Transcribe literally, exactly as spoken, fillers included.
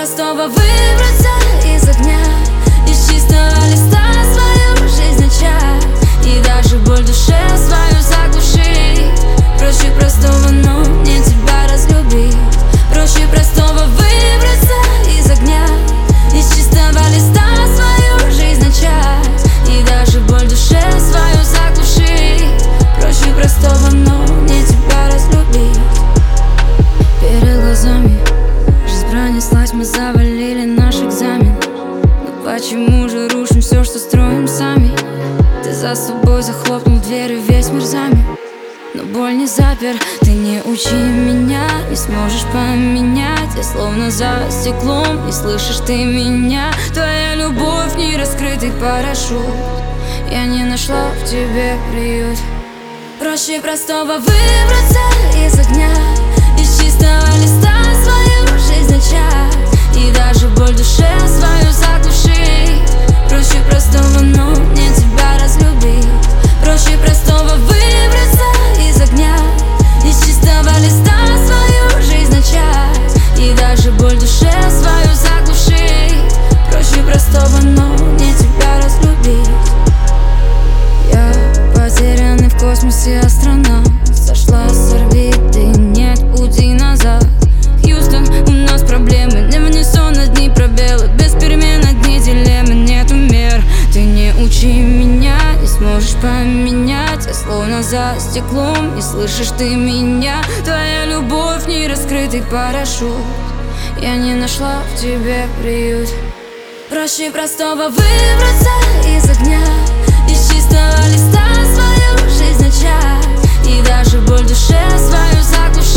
простого выбраться из огня, из чистого листа свою жизнь начать, и даже боль в душе свою заглушить. Проще простого, но мне тебя разлюбить. Проще простого выбраться из огня, из чистого листа свою жизнь начать, и даже боль в душе свою заглушить. Проще простого, но мне тебя разлюбить. Перед глазами жизнь пронеслась, мы завалили наш экзамен. Но почему же рушим все, что строим сами? Ты за собой захлопнул дверь, и весь мир замер. Но боль не запер, ты не учи меня, не сможешь поменять. Я словно за стеклом, не слышишь ты меня. Твоя любовь не раскрытый парашют, я не нашла в тебе приют. Проще простого выбраться из огня, из чистого листа свою жизнь начать, и даже боль в душе свою заглушить. Проще простого, но мне тебя разлюбить. Проще простого выбраться из огня, из чистого листа свою жизнь начать, и даже боль в душе свою заглушить. Проще простого, но мне тебя разлюбить. Я потерянный в космосе астронавт, сошла с орбиты, нет пути назад. Хьюстон, у нас проблемы, не в унисон одни пробелы, без перемен одни дилеммы, нету мер. Ты не учи меня, не сможешь поменять. Я словно за стеклом, не слышишь ты меня. Твоя любовь не раскрытый парашют, я не нашла в тебе приют. Проще простого выбраться из огня, из чистого листа свою жизнь начать, и даже боль в душе свою заглушить.